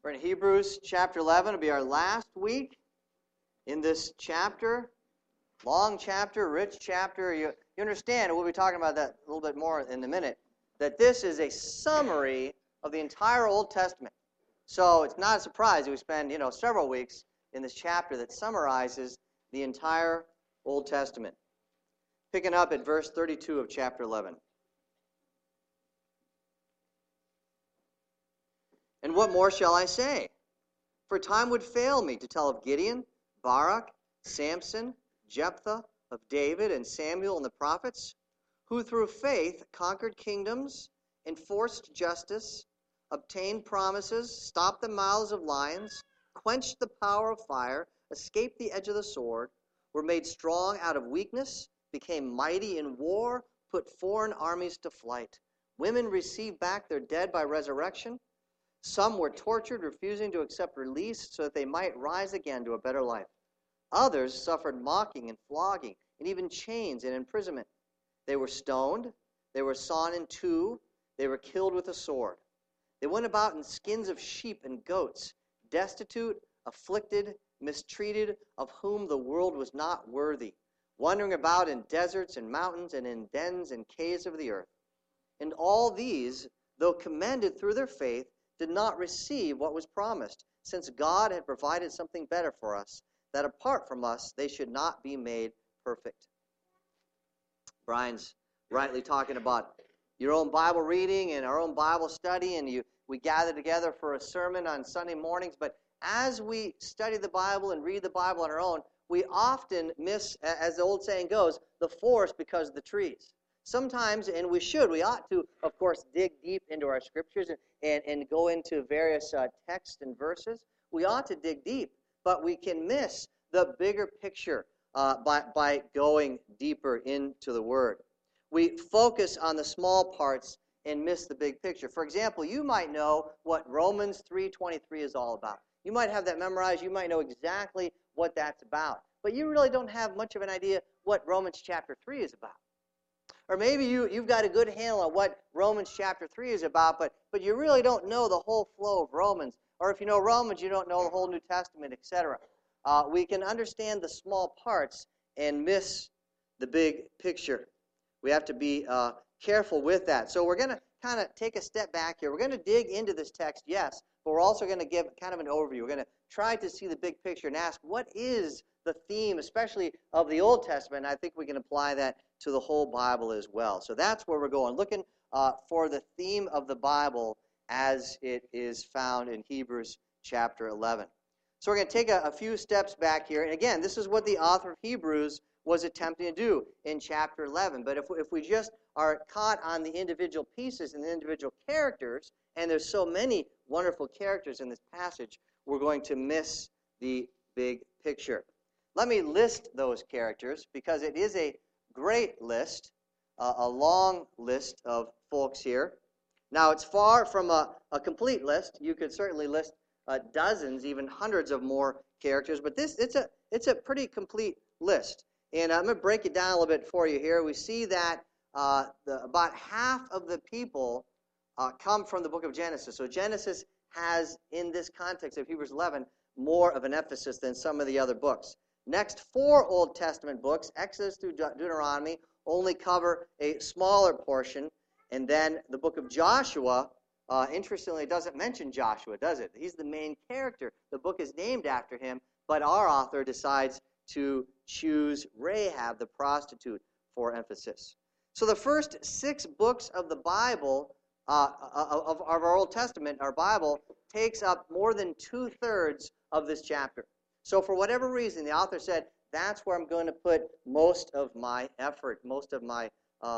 We're in Hebrews chapter 11. It'll be our last week in this chapter. Long chapter, rich chapter. You understand, we'll be talking about that a little bit more in a minute, that this is a summary of the entire Old Testament. So it's not a surprise that we spend, several weeks in this chapter that summarizes the entire Old Testament. Picking up at verse 32 of chapter 11. And what more shall I say? For time would fail me to tell of Gideon, Barak, Samson, Jephthah, of David and Samuel and the prophets, who through faith conquered kingdoms, enforced justice, obtained promises, stopped the mouths of lions, quenched the power of fire, escaped the edge of the sword, were made strong out of weakness, became mighty in war, put foreign armies to flight. Women received back their dead by resurrection. Some were tortured, refusing to accept release so that they might rise again to a better life. Others suffered mocking and flogging, and even chains and imprisonment. They were stoned, they were sawn in two, they were killed with a sword. They went about in skins of sheep and goats, destitute, afflicted, mistreated, of whom the world was not worthy, wandering about in deserts and mountains and in dens and caves of the earth. And all these, though commended through their faith, did not receive what was promised, since God had provided something better for us, that apart from us they should not be made perfect. Brian's rightly talking about your own Bible reading and our own Bible study, and we gather together for a sermon on Sunday mornings, but as we study the Bible and read the Bible on our own, we often miss, as the old saying goes, the forest because of the trees. Sometimes, and we ought to, of course, dig deep into our scriptures and go into various texts and verses. We ought to dig deep, but we can miss the bigger picture by going deeper into the Word. We focus on the small parts and miss the big picture. For example, you might know what Romans 3:23 is all about. You might have that memorized. You might know exactly what that's about. But you really don't have much of an idea what Romans chapter 3 is about. Or maybe you've got a good handle on what Romans chapter 3 is about, but you really don't know the whole flow of Romans. Or if you know Romans, you don't know the whole New Testament, etc. We can understand the small parts and miss the big picture. We have to be careful with that. So we're going to kind of take a step back here. We're going to dig into this text, yes, but we're also going to give kind of an overview. We're going to try to see the big picture and ask, what is the theme, especially of the Old Testament? And I think we can apply that to the whole Bible as well. So that's where we're going, looking for the theme of the Bible as it is found in Hebrews chapter 11. So we're going to take a few steps back here. And again, this is what the author of Hebrews was attempting to do in chapter 11. But if we just are caught on the individual pieces and the individual characters, and there's so many wonderful characters in this passage, we're going to miss the big picture. Let me list those characters because it is a great list, a long list of folks here. Now, it's far from a complete list. You could certainly list dozens, even hundreds of more characters, but it's a pretty complete list. And I'm going to break it down a little bit for you here. We see that about half of the people come from the book of Genesis. So Genesis has, in this context of Hebrews 11, more of an emphasis than some of the other books. Next 4 Old Testament books, Exodus through Deuteronomy, only cover a smaller portion. And then the book of Joshua, interestingly, doesn't mention Joshua, does it? He's the main character. The book is named after him, but our author decides to choose Rahab, the prostitute, for emphasis. So the first 6 books of the Bible, of our Old Testament, our Bible, takes up more than 2/3 of this chapter. So for whatever reason, the author said, that's where I'm going to put most of my effort, most of my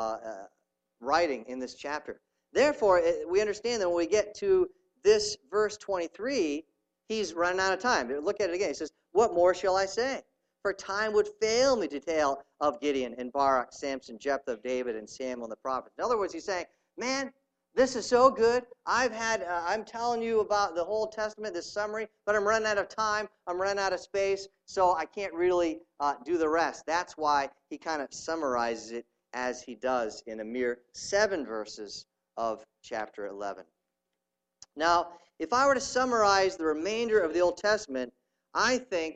writing in this chapter. Therefore, we understand that when we get to this verse 23, he's running out of time. Look at it again. He says, what more shall I say? For time would fail me to tell of Gideon and Barak, Samson, Jephthah, of David, and Samuel and the prophets. In other words, he's saying, man, this is so good. I'm telling you about the whole Testament, this summary, but I'm running out of time. I'm running out of space, so I can't really do the rest. That's why he kind of summarizes it as he does in a mere 7 verses of chapter 11. Now, if I were to summarize the remainder of the Old Testament, I think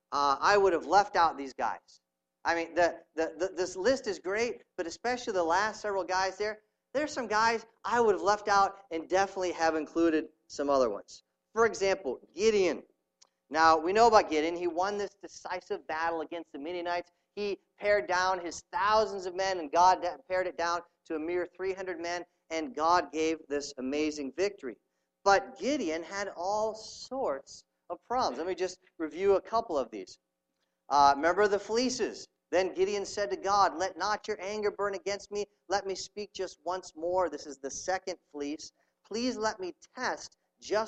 I would have left out these guys. I mean, this list is great, but especially the last several guys there, there's some guys I would have left out and definitely have included some other ones. For example, Gideon. Now, we know about Gideon. He won this decisive battle against the Midianites. He pared down his thousands of men, and God pared it down to a mere 300 men, and God gave this amazing victory. But Gideon had all sorts of problems. Let me just review a couple of these. Remember the fleeces. Then Gideon said to God, "Let not your anger burn against me. Let me speak just once more." This is the second fleece. "Please let me test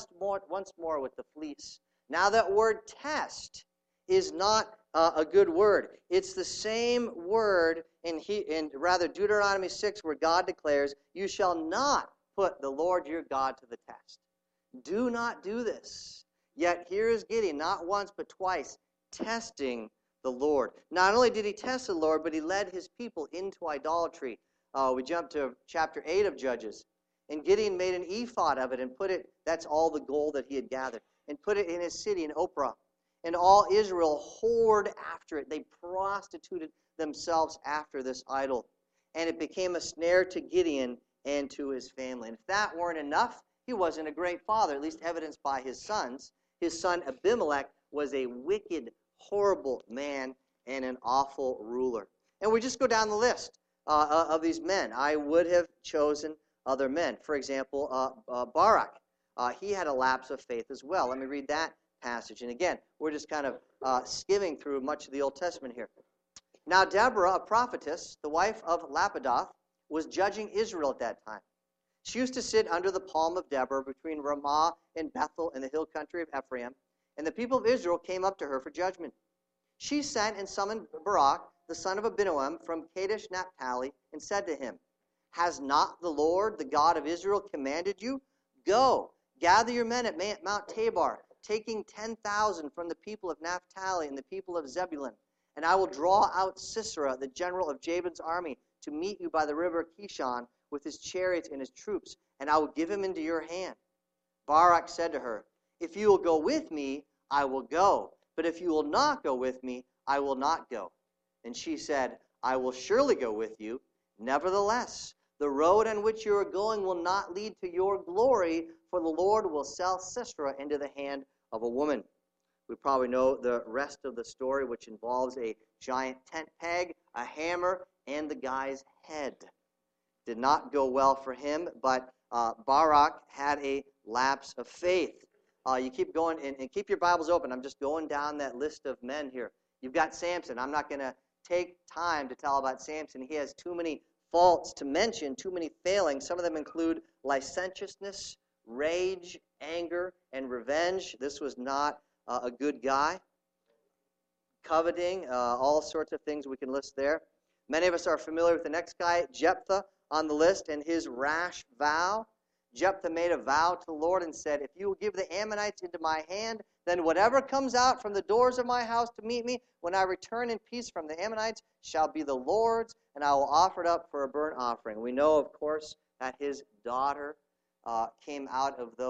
once more with the fleece." Now that word test is not a good word. It's the same word in Deuteronomy 6 where God declares, "You shall not put the Lord your God to the test." Do not do this. Yet here is Gideon, not once but twice, testing the Lord. Not only did he test the Lord, but he led his people into idolatry. We jump to chapter 8 of Judges. And Gideon made an ephod of it and put it, that's all the gold that he had gathered, and put it in his city in Ophrah. And all Israel whored after it. They prostituted themselves after this idol. And it became a snare to Gideon and to his family. And if that weren't enough, he wasn't a great father, at least evidenced by his sons. His son Abimelech was a wicked, horrible man and an awful ruler. And we just go down the list of these men. I would have chosen other men. For example, Barak. He had a lapse of faith as well. Let me read that passage. And again, we're just kind of skimming through much of the Old Testament here. Now Deborah, a prophetess, the wife of Lapidoth, was judging Israel at that time. She used to sit under the palm of Deborah between Ramah and Bethel in the hill country of Ephraim, and the people of Israel came up to her for judgment. She sent and summoned Barak, the son of Abinoam, from Kadesh Naphtali, and said to him, "Has not the Lord, the God of Israel, commanded you? Go, gather your men at Mount Tabor, taking 10,000 from the people of Naphtali and the people of Zebulun. And I will draw out Sisera, the general of Jabin's army, to meet you by the river Kishon with his chariots and his troops, and I will give him into your hand." Barak said to her, "If you will go with me, I will go. But if you will not go with me, I will not go." And she said, "I will surely go with you. Nevertheless, the road on which you are going will not lead to your glory, for the Lord will sell Sisera into the hand of a woman." We probably know the rest of the story, which involves a giant tent peg, a hammer, and the guy's head. Did not go well for him, but Barak had a lapse of faith. You keep going, and keep your Bibles open. I'm just going down that list of men here. You've got Samson. I'm not going to take time to tell about Samson. He has too many faults to mention, too many failings. Some of them include licentiousness, rage, anger, and revenge. This was not a good guy. Coveting, all sorts of things we can list there. Many of us are familiar with the next guy, Jephthah, on the list, and his rash vow. Jephthah made a vow to the Lord and said, "If you will give the Ammonites into my hand, then whatever comes out from the doors of my house to meet me when I return in peace from the Ammonites shall be the Lord's, and I will offer it up for a burnt offering." We know, of course, that his daughter came out of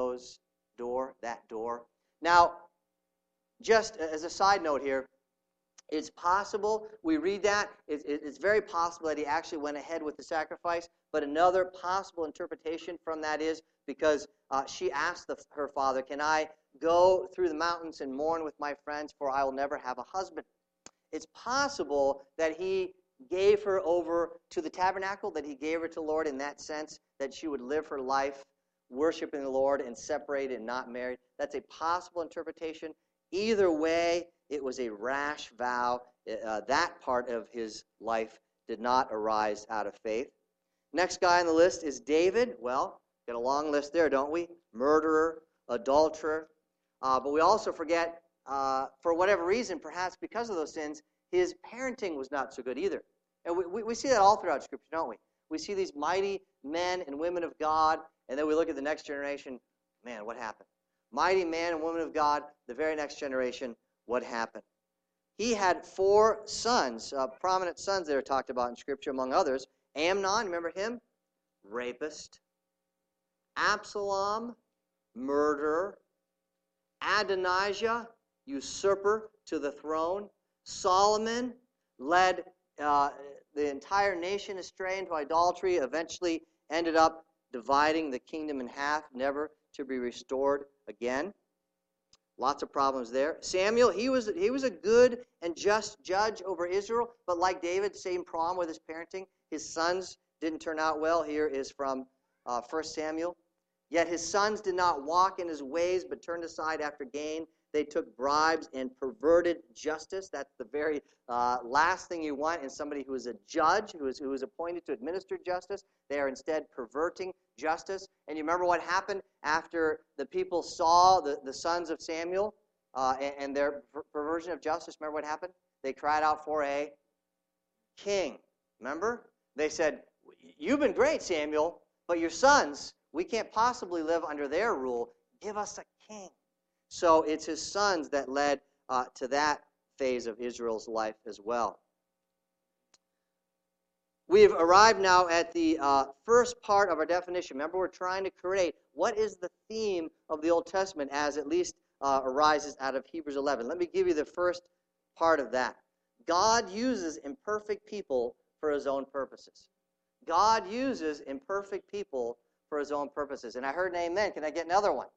that door. Now, just as a side note here, it's possible, we read that, it's very possible that he actually went ahead with the sacrifice, but another possible interpretation from that is because she asked her father, "Can I go through the mountains and mourn with my friends, for I will never have a husband?" It's possible that he gave her over to the tabernacle, that he gave her to the Lord in that sense, that she would live her life worshiping the Lord and separated and not married. That's a possible interpretation. Either way, it was a rash vow. That part of his life did not arise out of faith. Next guy on the list is David. Well, got a long list there, don't we? Murderer, adulterer. But we also forget, for whatever reason, perhaps because of those sins, his parenting was not so good either. And we see that all throughout Scripture, don't we? We see these mighty men and women of God, and then we look at the next generation. Man, what happened? Mighty man and woman of God, the very next generation, what happened? He had 4 sons, prominent sons that are talked about in Scripture, among others. Amnon, remember him? Rapist. Absalom, murderer. Adonijah, usurper to the throne. Solomon led the entire nation astray into idolatry, eventually ended up dividing the kingdom in half, never to be restored again. Lots of problems there. Samuel, he was a good and just judge over Israel, but like David, same problem with his parenting. His sons didn't turn out well. Here is from 1 Samuel. Yet his sons did not walk in his ways, but turned aside after gain. They took bribes and perverted justice. That's the very last thing you want in somebody who is a judge, who is appointed to administer justice. They are instead perverting justice. And you remember what happened after the people saw the sons of Samuel and their perversion of justice? Remember what happened? They cried out for a king. Remember? They said, "You've been great, Samuel, but your sons, we can't possibly live under their rule. Give us a king." So it's his sons that led to that phase of Israel's life as well. We've arrived now at the first part of our definition. Remember, we're trying to create what is the theme of the Old Testament as at least arises out of Hebrews 11. Let me give you the first part of that. God uses imperfect people for his own purposes. God uses imperfect people for his own purposes. And I heard an amen. Can I get another one?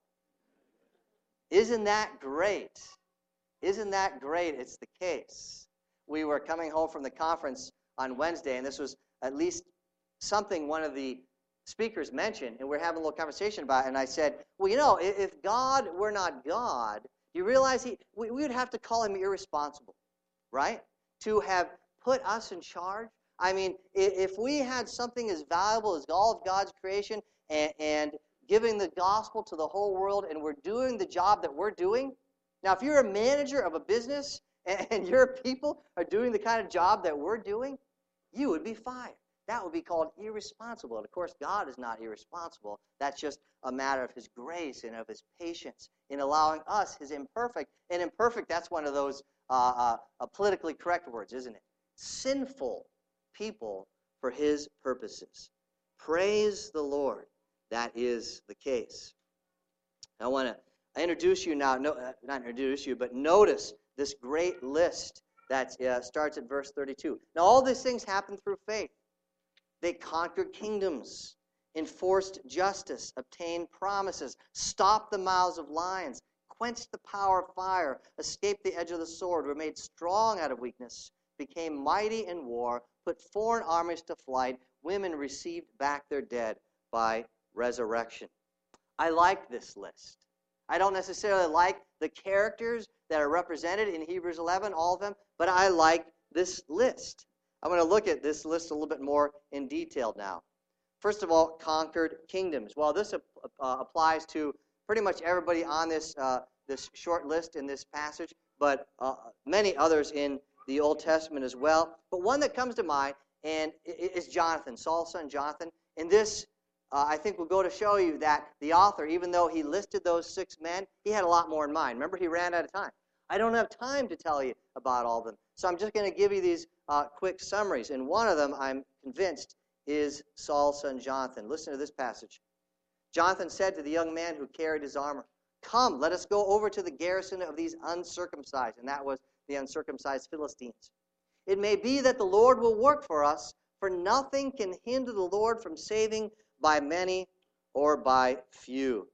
Isn't that great? Isn't that great? It's the case. We were coming home from the conference on Wednesday, and this was at least something one of the speakers mentioned, and we're having a little conversation about it, and I said, well, you know, if God were not God, you realize we would have to call him irresponsible, right? To have put us in charge. I mean, if we had something as valuable as all of God's creation and giving the gospel to the whole world, and we're doing the job that we're doing. Now, if you're a manager of a business and your people are doing the kind of job that we're doing, you would be fired. That would be called irresponsible. And of course, God is not irresponsible. That's just a matter of his grace and of his patience in allowing us, his imperfect. And imperfect, that's one of those politically correct words, isn't it? Sinful people for his purposes. Praise the Lord. That is the case. I want to introduce you now, not introduce you, but notice this great list that starts at verse 32. Now, all these things happen through faith. They conquered kingdoms, enforced justice, obtained promises, stopped the mouths of lions, quenched the power of fire, escaped the edge of the sword, were made strong out of weakness, became mighty in war, put foreign armies to flight, women received back their dead by resurrection. I like this list. I don't necessarily like the characters that are represented in Hebrews 11, all of them, but I like this list. I'm going to look at this list a little bit more in detail now. First of all, conquered kingdoms. Well, this applies to pretty much everybody on this short list in this passage, but many others in the Old Testament as well. But one that comes to mind and is Jonathan, Saul's son Jonathan. In this, I think will go to show you that the author, even though he listed those 6 men, he had a lot more in mind. Remember, he ran out of time. I don't have time to tell you about all of them. So I'm just going to give you these quick summaries. And one of them, I'm convinced, is Saul's son Jonathan. Listen to this passage. Jonathan said to the young man who carried his armor, "Come, let us go over to the garrison of these uncircumcised." And that was the uncircumcised Philistines. "It may be that the Lord will work for us, for nothing can hinder the Lord from saving by many or by few."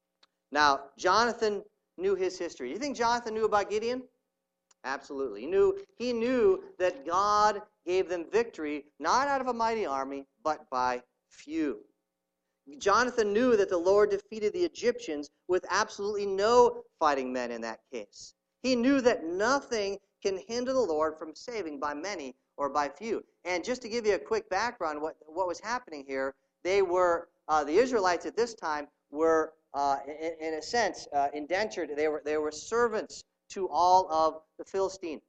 Now, Jonathan knew his history. You think Jonathan knew about Gideon? Absolutely. He knew that God gave them victory, not out of a mighty army, but by few. Jonathan knew that the Lord defeated the Egyptians with absolutely no fighting men in that case. He knew that nothing can hinder the Lord from saving by many or by few. And just to give you a quick background, what was happening here, they were, the Israelites at this time were, in a sense, indentured. They were servants to all of the Philistine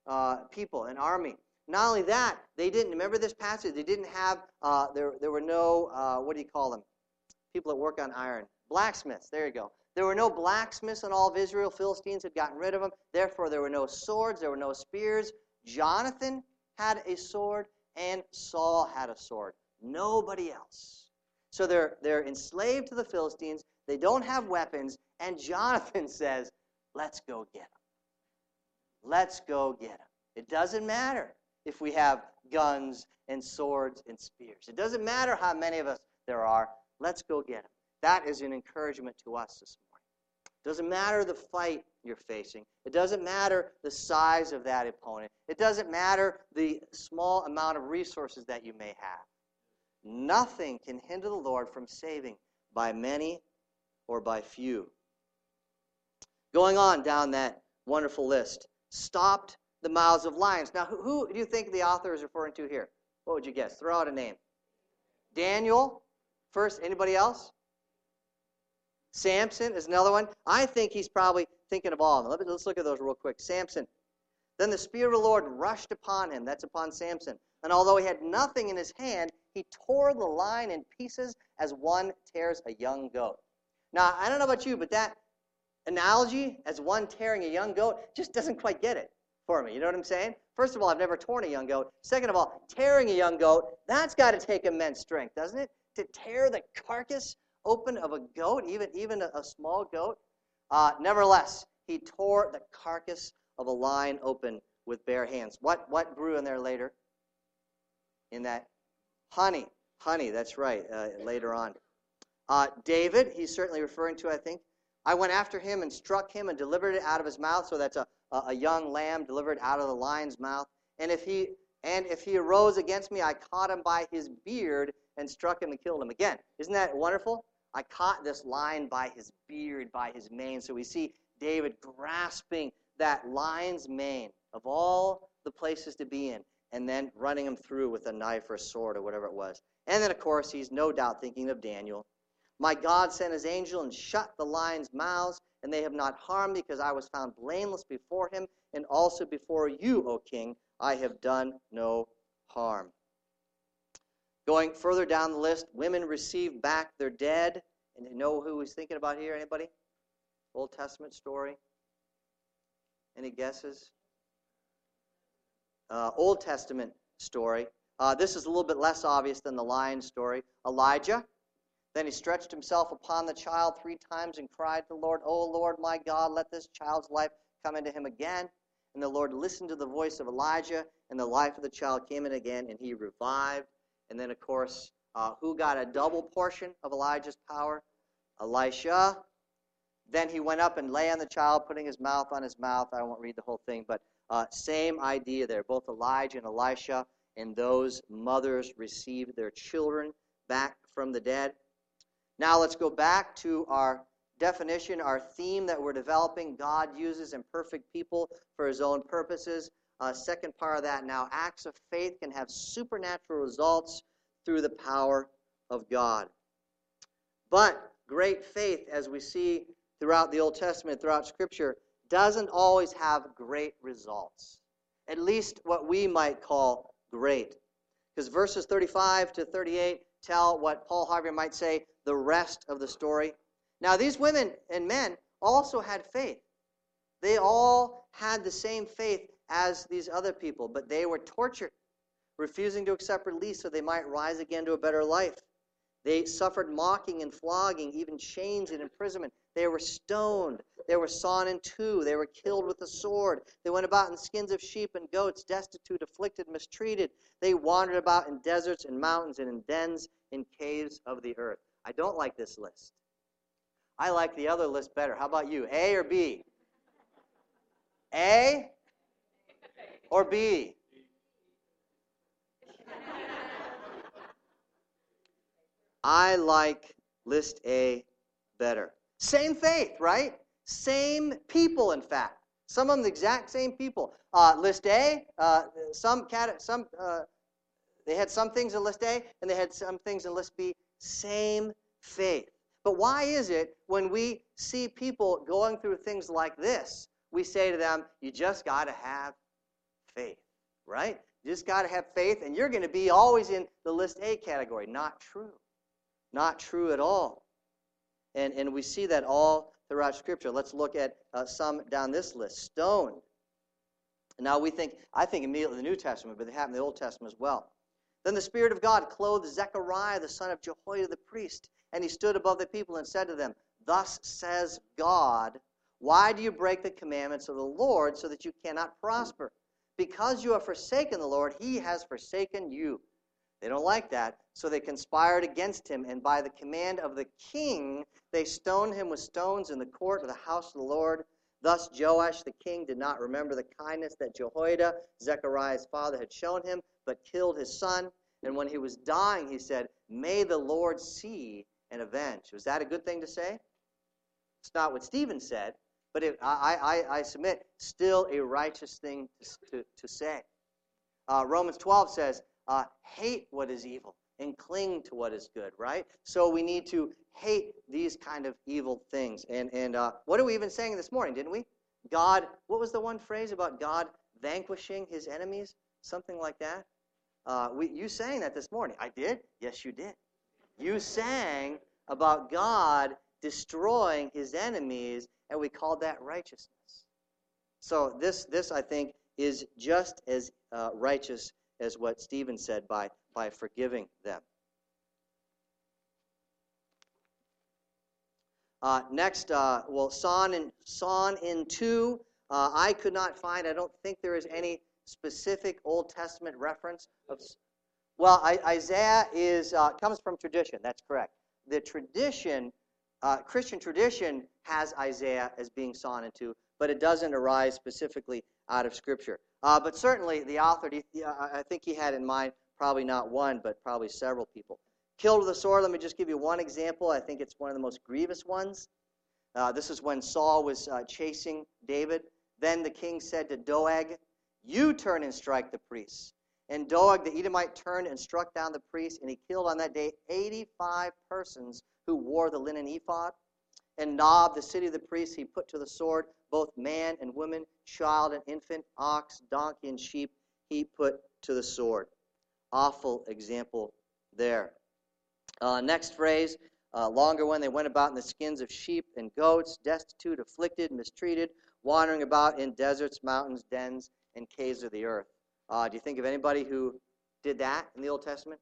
people and army. Not only that, they didn't, remember this passage, they didn't have, there were no, what do you call them? People that work on iron. Blacksmiths, there you go. There were no blacksmiths in all of Israel. Philistines had gotten rid of them. Therefore, there were no swords, there were no spears. Jonathan had a sword, and Saul had a sword. Nobody else. So they're enslaved to the Philistines. They don't have weapons. And Jonathan says, let's go get them. Let's go get them. It doesn't matter if we have guns and swords and spears. It doesn't matter how many of us there are. Let's go get them. That is an encouragement to us this morning. It doesn't matter the fight you're facing. It doesn't matter the size of that opponent. It doesn't matter the small amount of resources that you may have. Nothing can hinder the Lord from saving by many or by few. Going on down that wonderful list. Stopped the mouths of lions. Now, who do you think the author is referring to here? What would you guess? Throw out a name. Daniel, first. Anybody else? Samson is another one. I think he's probably thinking of all of them. Let's look at those real quick. Samson. Then the Spirit of the Lord rushed upon him. That's upon Samson. And although he had nothing in his hand, he tore the lion in pieces as one tears a young goat. Now, I don't know about you, but that analogy, as one tearing a young goat, just doesn't quite get it for me. You know what I'm saying? First of all, I've never torn a young goat. Second of all, tearing a young goat, that's got to take immense strength, doesn't it? To tear the carcass open of a goat, even a small goat. Nevertheless, he tore the carcass of a lion open with bare hands. What grew in there later? In that honey, that's right, later on. David, he's certainly referring to, I think. I went after him and struck him and delivered it out of his mouth. So that's a young lamb delivered out of the lion's mouth. And if he arose against me, I caught him by his beard and struck him and killed him. Again, isn't that wonderful? I caught this lion by his beard, by his mane. So we see David grasping that lion's mane of all the places to be in, and then running him through with a knife or a sword or whatever it was. And then, of course, he's no doubt thinking of Daniel. My God sent his angel and shut the lions' mouths, and they have not harmed me, because I was found blameless before him, and also before you, O king, I have done no harm. Going further down the list, women received back their dead. And you know who he's thinking about here? Anybody? Old Testament story? Any guesses? Old Testament story. This is a little bit less obvious than the lion story. Elijah. Then he stretched himself upon the child 3 times and cried to the Lord, O Lord my God, let this child's life come into him again. And the Lord listened to the voice of Elijah, and the life of the child came in again, and he revived. And then, of course, who got a double portion of Elijah's power? Elisha. Then he went up and lay on the child, putting his mouth on his mouth. I won't read the whole thing, but same idea there. Both Elijah and Elisha and those mothers received their children back from the dead. Now let's go back to our definition, our theme that we're developing. God uses imperfect people for his own purposes. Second part of that now, acts of faith can have supernatural results through the power of God. But great faith, as we see throughout the Old Testament, throughout Scripture, doesn't always have great results. At least what we might call great. Because verses 35 to 38 tell what Paul Harvey might say, the rest of the story. Now, these women and men also had faith. They all had the same faith as these other people, but they were tortured, refusing to accept release so they might rise again to a better life. They suffered mocking and flogging, even chains and imprisonment. They were stoned. They were sawn in two. They were killed with a sword. They went about in skins of sheep and goats, destitute, afflicted, mistreated. They wandered about in deserts and mountains and in dens in caves of the earth. I don't like this list. I like the other list better. How about you? A or B? A or B? I like list A better. Same faith, right? Same people, in fact. Some of them the exact same people. List A, they had some things in list A, and they had some things in list B. Same faith. But why is it when we see people going through things like this, we say to them, you just got to have faith, right? You just got to have faith, and you're going to be always in the list A category. Not true. Not true at all. And we see that all throughout Scripture. Let's look at some down this list. Stoned. Now I think immediately the New Testament, but it happened in the Old Testament as well. Then the Spirit of God clothed Zechariah, the son of Jehoiada the priest, and he stood above the people and said to them, Thus says God, why do you break the commandments of the Lord so that you cannot prosper? Because you have forsaken the Lord, he has forsaken you. They don't like that, so they conspired against him, and by the command of the king, they stoned him with stones in the court of the house of the Lord. Thus Joash the king did not remember the kindness that Jehoiada, Zechariah's father, had shown him, but killed his son. And when he was dying, he said, May the Lord see and avenge. Was that a good thing to say? It's not what Stephen said, but I submit, still a righteous thing to say. Romans 12 says, hate what is evil and cling to what is good, right? So we need to hate these kind of evil things. And what are we even saying this morning, didn't we? God, what was the one phrase about God vanquishing his enemies? Something like that. You sang that this morning. I did? Yes, you did. You sang about God destroying his enemies, and we called that righteousness. So this I think, is just as righteous as what Stephen said by forgiving them. Next, Psalm in 2, I could not find, I don't think there is any specific Old Testament reference of. Well, Isaiah comes from tradition. That's correct. The tradition, Christian tradition, has Isaiah as being sawn in two, but it doesn't arise specifically out of Scripture. But certainly the author, I think he had in mind probably not one, but probably several people. Killed with a sword, let me just give you one example. I think it's one of the most grievous ones. This is when Saul was chasing David. Then the king said to Doeg, You turn and strike the priests. And Doeg the Edomite turned and struck down the priest, and he killed on that day 85 persons who wore the linen ephod. And Nob, the city of the priests, he put to the sword, both man and woman, child and infant, ox, donkey, and sheep, he put to the sword. Awful example there. Next phrase, longer one, they went about in the skins of sheep and goats, destitute, afflicted, mistreated, wandering about in deserts, mountains, dens, and caves of the earth. Do you think of anybody who did that in the Old Testament?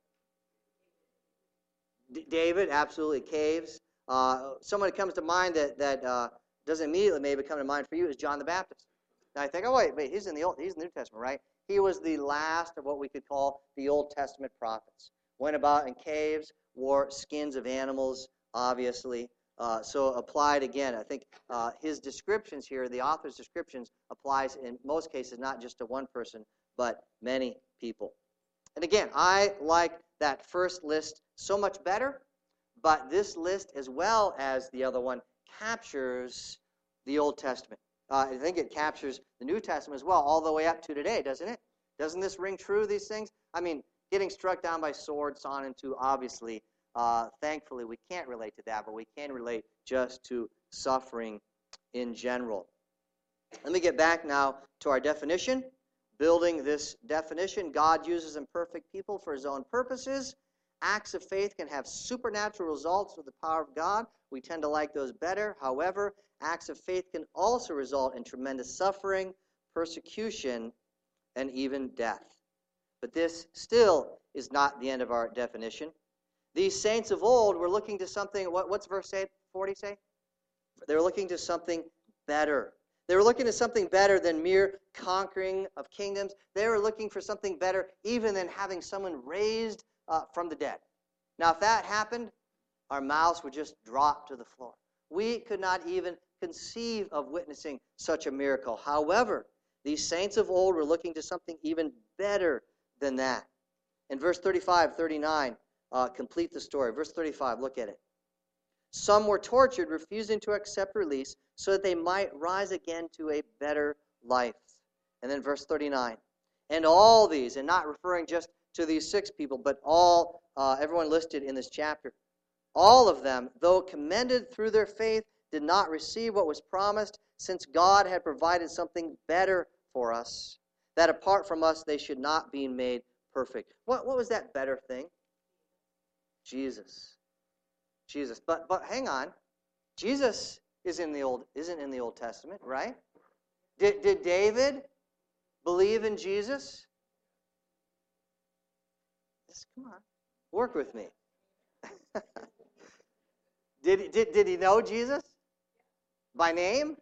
David, absolutely, caves. Someone that comes to mind that doesn't immediately maybe come to mind for you is John the Baptist. Now I think, oh wait, he's in the New Testament, right? He was the last of what we could call the Old Testament prophets. Went about in caves, wore skins of animals, obviously. So applied again. I think his descriptions here, the author's descriptions, applies in most cases not just to one person, but many people. And again, I like that first list so much better, but this list, as well as the other one, captures the Old Testament. I think it captures the New Testament as well, all the way up to today, doesn't it? Doesn't this ring true, these things? I mean, getting struck down by sword, sawn in two, obviously, thankfully, we can't relate to that, but we can relate just to suffering in general. Let me get back now to our definition. Building this definition, God uses imperfect people for his own purposes. Acts of faith can have supernatural results with the power of God. We tend to like those better. However, acts of faith can also result in tremendous suffering, persecution, and even death. But this still is not the end of our definition. These saints of old were looking to something, what's verse 40 say? They were looking to something better. They were looking to something better than mere conquering of kingdoms. They were looking for something better even than having someone raised from the dead. Now, if that happened, our mouths would just drop to the floor. We could not even conceive of witnessing such a miracle. However, these saints of old were looking to something even better than that. In verse 35, 39, complete the story. Verse 35, look at it. Some were tortured, refusing to accept release, so that they might rise again to a better life. And then verse 39. And all these, and not referring just to these 6 people, but all, everyone listed in this chapter, all of them, though commended through their faith, did not receive what was promised, since God had provided something better for us, that apart from us they should not be made perfect. What was that better thing? Jesus. But hang on. Jesus isn't in the Old Testament, right? Did David believe in Jesus? Just come on. Work with me. Did he know Jesus? By name?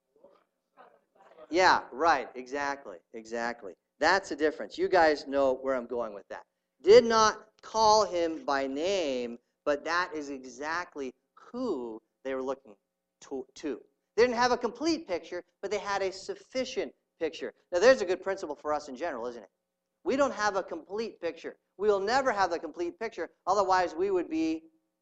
Yeah, right. Exactly. That's the difference. You guys know where I'm going with that. Did not call him by name, but that is exactly who they were looking to. They didn't have a complete picture, but they had a sufficient picture. Now, there's a good principle for us in general, isn't it? We don't have a complete picture. We will never have the complete picture. Otherwise, we would be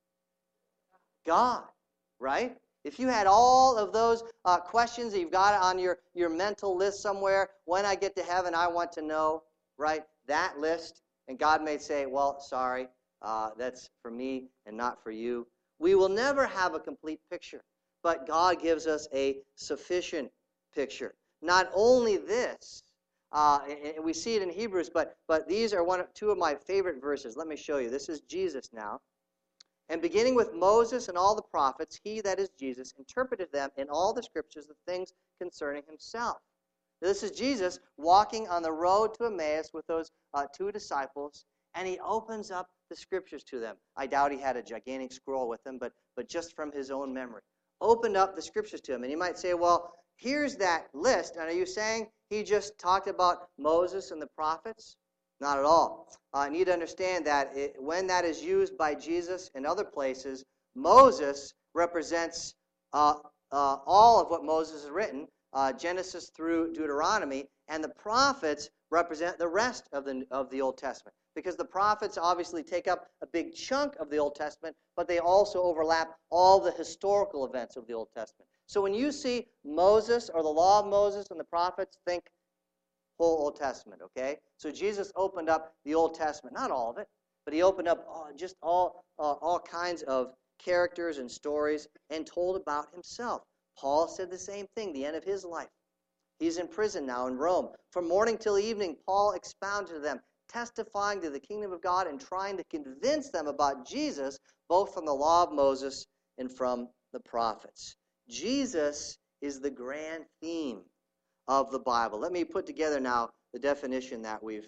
God, right? If you had all of those questions that you've got on your mental list somewhere, when I get to heaven, I want to know, right? That list, and God may say, well, sorry, that's for me and not for you. We will never have a complete picture, but God gives us a sufficient picture. Not only this, and we see it in Hebrews, but these are two of my favorite verses. Let me show you. This is Jesus now. And beginning with Moses and all the prophets, he, that is Jesus, interpreted them in all the scriptures the things concerning himself. This is Jesus walking on the road to Emmaus with those two disciples, and he opens up the scriptures to them. I doubt he had a gigantic scroll with him, but just from his own memory. Opened up the scriptures to him. And you might say, well, here's that list. And are you saying he just talked about Moses and the prophets? Not at all. I need to understand that when that is used by Jesus in other places, Moses represents all of what Moses has written, Genesis through Deuteronomy, and the prophets represent the rest of the Old Testament. Because the prophets obviously take up a big chunk of the Old Testament, but they also overlap all the historical events of the Old Testament. So when you see Moses or the law of Moses and the prophets, think whole Old Testament, okay? So Jesus opened up the Old Testament, not all of it, but he opened up just all kinds of characters and stories and told about himself. Paul said the same thing, the end of his life. He's in prison now in Rome. From morning till evening, Paul expounded to them, testifying to the kingdom of God and trying to convince them about Jesus, both from the law of Moses and from the prophets. Jesus is the grand theme of the Bible. Let me put together now the definition that we've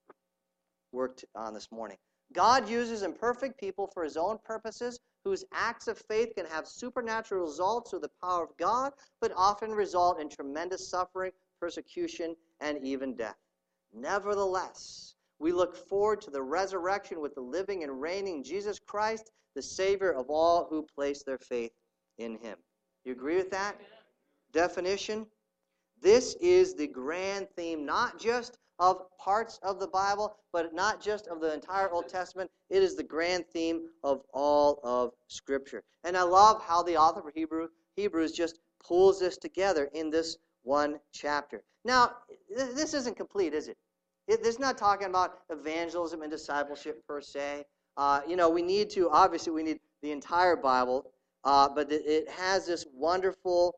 worked on this morning. God uses imperfect people for his own purposes, whose acts of faith can have supernatural results through the power of God, but often result in tremendous suffering, persecution, and even death. Nevertheless, we look forward to the resurrection with the living and reigning Jesus Christ, the Savior of all who place their faith in him. You agree with that definition? This is the grand theme, not just of parts of the Bible, but not just of the entire Old Testament. It is the grand theme of all of Scripture. And I love how the author of Hebrews just pulls this together in this one chapter. Now, this isn't complete, is it? It's not talking about evangelism and discipleship per se. We need the entire Bible, but it has this wonderful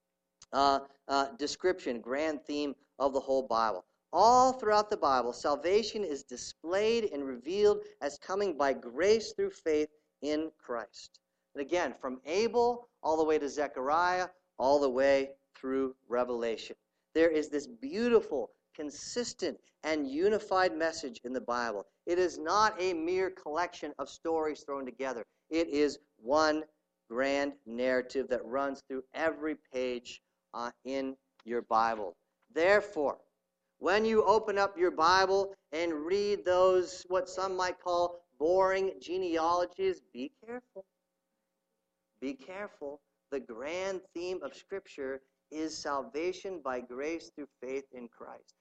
description, grand theme of the whole Bible. All throughout the Bible, salvation is displayed and revealed as coming by grace through faith in Christ. And again, from Abel all the way to Zechariah, all the way through Revelation. There is this beautiful, consistent, and unified message in the Bible. It is not a mere collection of stories thrown together. It is one grand narrative that runs through every page in your Bible. Therefore, when you open up your Bible and read those, what some might call boring genealogies, be careful. Be careful. The grand theme of Scripture is salvation by grace through faith in Christ.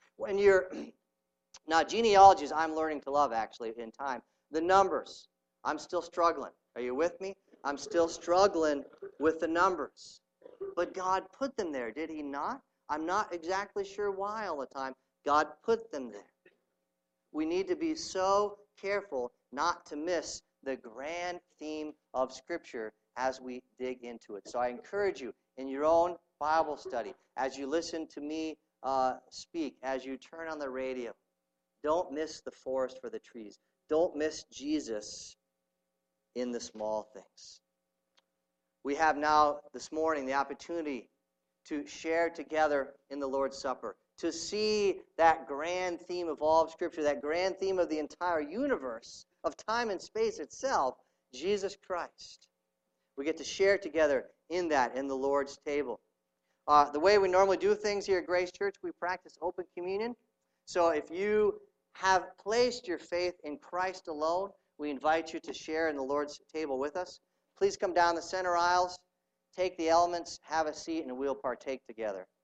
Now, genealogies I'm learning to love, actually, in time. The numbers, I'm still struggling. Are you with me? I'm still struggling with the numbers. But God put them there, did he not? I'm not exactly sure why all the time. God put them there. We need to be so careful not to miss the grand theme of Scripture as we dig into it. So I encourage you, in your own Bible study, as you listen to me speak, as you turn on the radio, don't miss the forest for the trees. Don't miss Jesus in the small things. We have now, this morning, the opportunity to share together in the Lord's Supper. to see that grand theme of all of Scripture, that grand theme of the entire universe, of time and space itself, Jesus Christ. We get to share together in that, in the Lord's table. The way we normally do things here at Grace Church, we practice open communion. So if you have placed your faith in Christ alone, we invite you to share in the Lord's table with us. Please come down the center aisles, take the elements, have a seat, and we'll partake together.